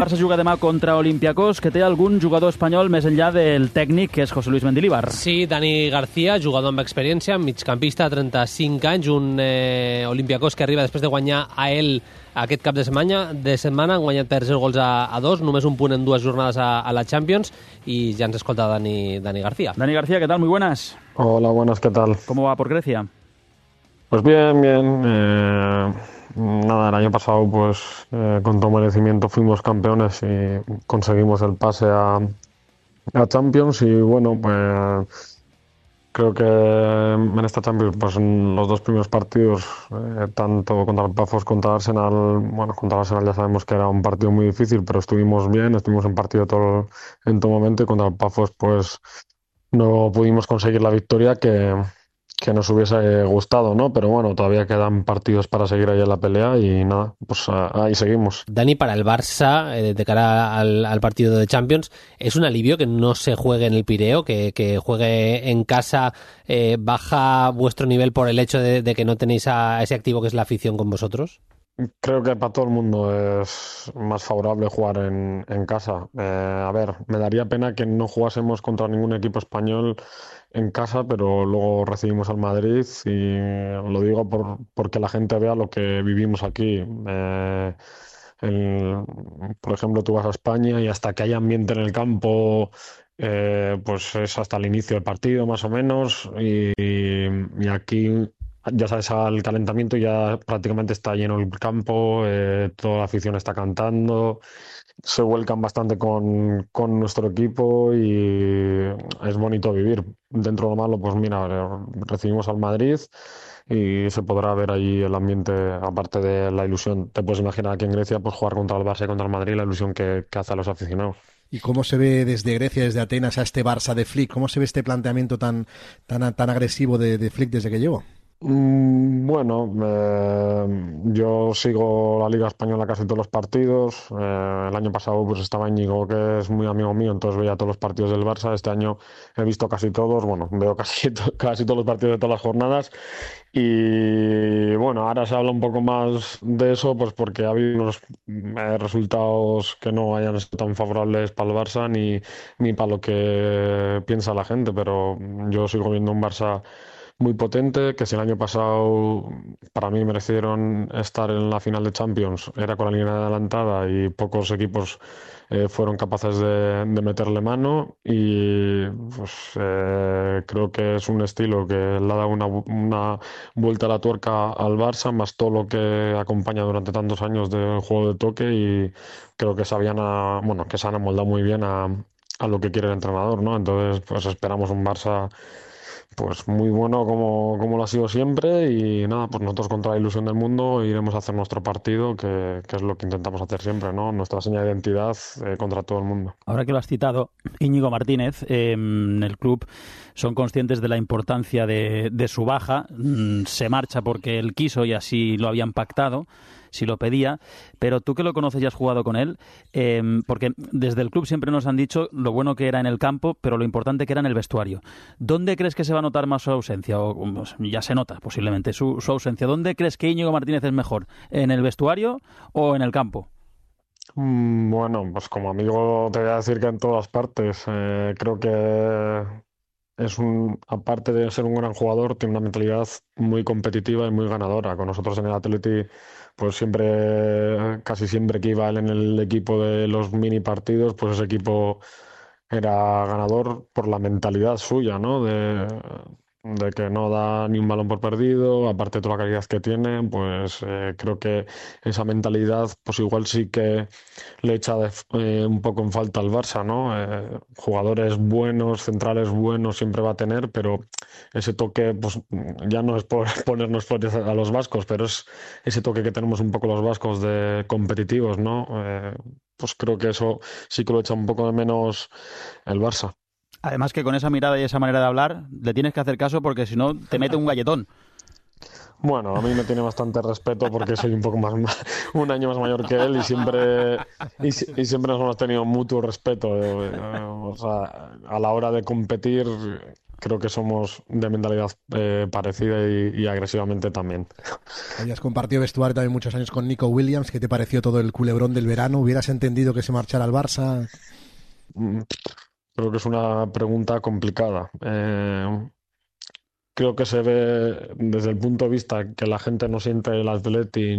Barça juga demà contra Olympiacos, que té algun jugador espanyol més enllà del tècnic, que és José Luis Mendilibar. Sí, Dani García, jugador amb experiència, migcampista, 35 anys, un Olympiacos que arriba després de guanyar a ell aquest cap de setmana. Han guanyat per 0 gols a 2, només un punt en 2 jornades a la Champions, y ya nos escolta Dani García. Dani García, ¿qué tal? Muy buenas. Hola, buenas, ¿qué tal? ¿Cómo va por Grecia? Pues bien. Nada, el año pasado pues con todo merecimiento fuimos campeones y conseguimos el pase a Champions, y bueno, pues creo que en esta Champions, pues en los dos primeros partidos, tanto contra el Pafos contra el Arsenal, bueno, contra el Arsenal ya sabemos que era un partido muy difícil, pero estuvimos bien, estuvimos en partido en todo momento, y contra el Pafos pues no pudimos conseguir la victoria que nos hubiese gustado, ¿no? Pero bueno, todavía quedan partidos para seguir ahí en la pelea y nada, pues ahí seguimos. Dani, para el Barça, de cara al partido de Champions, ¿es un alivio que no se juegue en el Pireo, que juegue en casa? ¿Baja vuestro nivel por el hecho de que no tenéis a ese activo que es la afición con vosotros? Creo que para todo el mundo es más favorable jugar en casa. A ver, me daría pena que no jugásemos contra ningún equipo español en casa, pero luego recibimos al Madrid, y lo digo porque la gente vea lo que vivimos aquí. Por ejemplo, tú vas a España y hasta que haya ambiente en el campo, pues es hasta el inicio del partido más o menos, y aquí ya sabes, al calentamiento ya prácticamente está lleno el campo, toda la afición está cantando, se vuelcan bastante con nuestro equipo y es bonito vivir. Dentro de lo malo, pues mira, recibimos al Madrid y se podrá ver ahí el ambiente, aparte de la ilusión. Te puedes imaginar aquí en Grecia, pues jugar contra el Barça y contra el Madrid, la ilusión que hace a los aficionados. ¿Y cómo se ve desde Grecia, desde Atenas, a este Barça de Flick? ¿Cómo se ve este planteamiento tan agresivo de Flick desde que llegó? Bueno, yo sigo la Liga Española casi todos los partidos. El año pasado pues estaba Íñigo, que es muy amigo mío, entonces veía todos los partidos del Barça. Este año he visto casi todos, bueno, veo casi todos los partidos de todas las jornadas. Y bueno, ahora se habla un poco más de eso, pues porque ha habido unos resultados que no hayan sido tan favorables para el Barça ni para lo que piensa la gente, pero yo sigo viendo un Barça muy potente, que si el año pasado para mí merecieron estar en la final de Champions, era con la línea adelantada y pocos equipos fueron capaces de meterle mano, y pues creo que es un estilo que le ha dado una vuelta a la tuerca al Barça, más todo lo que acompaña durante tantos años del juego de toque, y creo que que se han amoldado muy bien a lo que quiere el entrenador, ¿no? Entonces pues esperamos un Barça pues muy bueno como lo ha sido siempre, y nada, pues nosotros con toda la ilusión del mundo iremos a hacer nuestro partido, que es lo que intentamos hacer siempre, ¿no? Nuestra seña de identidad contra todo el mundo. Ahora que lo has citado, Íñigo Martínez, en el club son conscientes de la importancia de su baja, se marcha porque él quiso y así lo habían pactado, si lo pedía, pero tú que lo conoces y has jugado con él, porque desde el club siempre nos han dicho lo bueno que era en el campo, pero lo importante que era en el vestuario. ¿Dónde crees que se va a notar más su ausencia? O ya se nota posiblemente su ausencia. ¿Dónde crees que Íñigo Martínez es mejor? ¿En el vestuario o en el campo? Bueno, pues como amigo te voy a decir que en todas partes. Creo que aparte de ser un gran jugador, tiene una mentalidad muy competitiva y muy ganadora. Con nosotros en el Atleti, pues casi siempre que iba él en el equipo de los mini partidos, pues ese equipo era ganador por la mentalidad suya, ¿no? De que no da ni un balón por perdido, aparte de toda la calidad que tiene, pues creo que esa mentalidad, pues igual sí que le echa un poco en falta al Barça, ¿no? Jugadores buenos, centrales buenos siempre va a tener, pero ese toque, pues ya no es por ponernos flores a los vascos, pero es ese toque que tenemos un poco los vascos de competitivos, ¿no? Pues creo que eso sí que lo echa un poco de menos el Barça. Además que con esa mirada y esa manera de hablar le tienes que hacer caso, porque si no te mete un galletón. Bueno, a mí me tiene bastante respeto porque soy un año más mayor que él, y siempre nos hemos tenido mutuo respeto. O sea, a la hora de competir, creo que somos de mentalidad parecida y agresivamente también. Habías compartido vestuario también muchos años con Nico Williams. ¿Qué te pareció todo el culebrón del verano? ¿Hubieras entendido que se marchara al Barça? Creo que es una pregunta complicada. Creo que se ve desde el punto de vista que la gente no siente el Atleti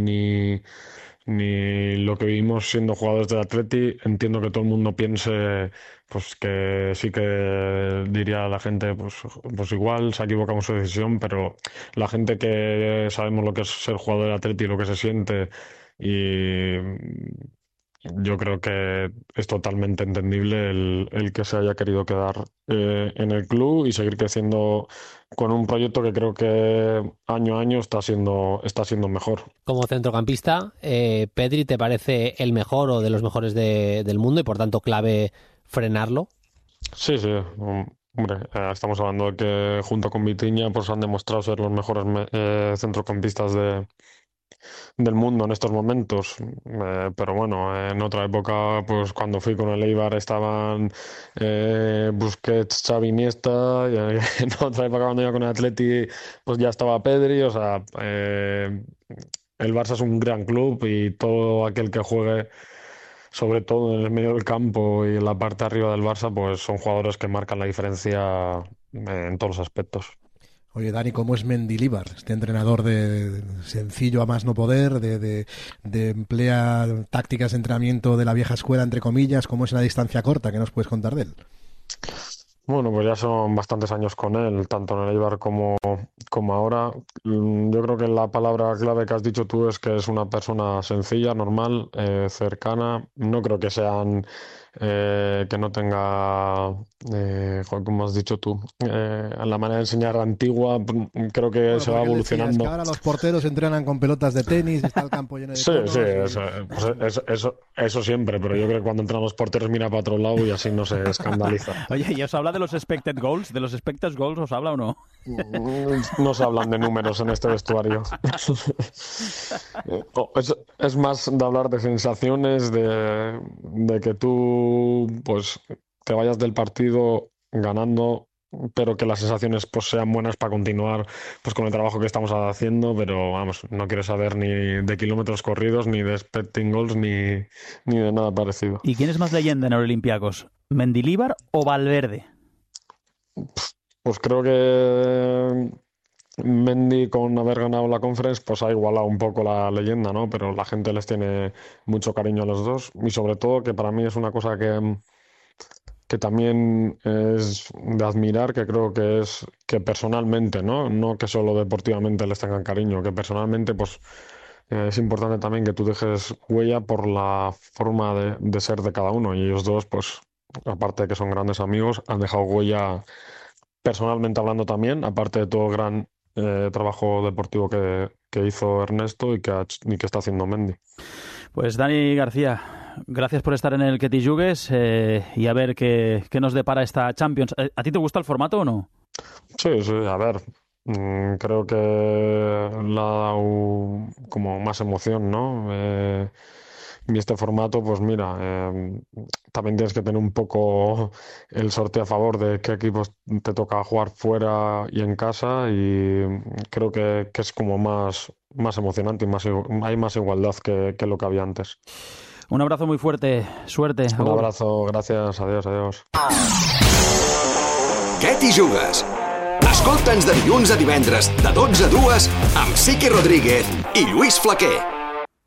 ni lo que vivimos siendo jugadores del Atleti. Entiendo que todo el mundo piense pues que sí, que diría a la gente pues igual se ha equivocado en su decisión, pero la gente que sabemos lo que es ser jugador del Atleti y lo que se siente, y yo creo que es totalmente entendible el que se haya querido quedar en el club y seguir creciendo con un proyecto que creo que año a año está siendo mejor. Como centrocampista, ¿Pedri te parece el mejor o de los mejores del mundo y por tanto clave frenarlo? Sí. Hombre, estamos hablando de que junto con Vitinha pues han demostrado ser los mejores centrocampistas del mundo en estos momentos, pero bueno, en otra época, pues cuando fui con el Eibar estaban Busquets, Xavi, Iniesta, y en otra época cuando iba con el Atleti pues ya estaba Pedri, o sea, el Barça es un gran club y todo aquel que juegue, sobre todo en el medio del campo y en la parte de arriba del Barça, pues son jugadores que marcan la diferencia en todos los aspectos. Oye, Dani, ¿cómo es Mendilibar? Este entrenador de sencillo a más no poder, de emplea tácticas de entrenamiento de la vieja escuela, entre comillas. ¿Cómo es en la distancia corta? ¿Qué nos puedes contar de él? Bueno, pues ya son bastantes años con él, tanto en el Eibar como ahora. Yo creo que la palabra clave que has dicho tú es que es una persona sencilla, normal, cercana. No creo que sean... que no tenga, como has dicho tú, la manera de enseñar antigua. Creo que Bueno, se va evolucionando. Decías que ahora los porteros entrenan con pelotas de tenis, está el campo lleno de Sí, conos, eso siempre, pero yo creo que cuando entran los porteros mira para otro lado y así no se escandaliza. Oye, ¿y os habla de los expected goals? ¿De los expected goals os habla o no? No se hablan de números en este vestuario. Es más de hablar de sensaciones, de que tú pues te vayas del partido ganando, pero que las sensaciones pues sean buenas para continuar pues con el trabajo que estamos haciendo, pero vamos, no quiero saber ni de kilómetros corridos, ni de expecting goals, ni de nada parecido. ¿Y quién es más leyenda en el Olympiacos? ¿Mendilibar o Valverde? Pues creo que Mendy, con haber ganado la Conference, pues ha igualado un poco la leyenda, ¿no? Pero la gente les tiene mucho cariño a los dos y sobre todo que para mí es una cosa que también es de admirar, que creo que es que personalmente, ¿no? No que solo deportivamente les tengan cariño, que personalmente pues es importante también que tú dejes huella por la forma de ser de cada uno, y ellos dos pues aparte de que son grandes amigos, han dejado huella personalmente hablando también, aparte de todo el gran trabajo deportivo que hizo Ernesto y que está haciendo Mendy. Pues Dani García, gracias por estar en el Que T'hi Jugues y a ver qué nos depara esta Champions. ¿A ti te gusta el formato o no? Sí, a ver, creo que le ha dado como más emoción, ¿no? Y este formato, pues mira, también tienes que tener un poco el sorteo a favor de qué equipos te toca jugar fuera y en casa, y creo que es como más emocionante y hay más igualdad que lo que había antes. Un abrazo muy fuerte, suerte. Un abrazo, gracias, adiós. Que t'hi jugues? Escolta'ns de dilluns a divendres de 12 a 2 amb Sique Rodríguez i Lluís Flaquer.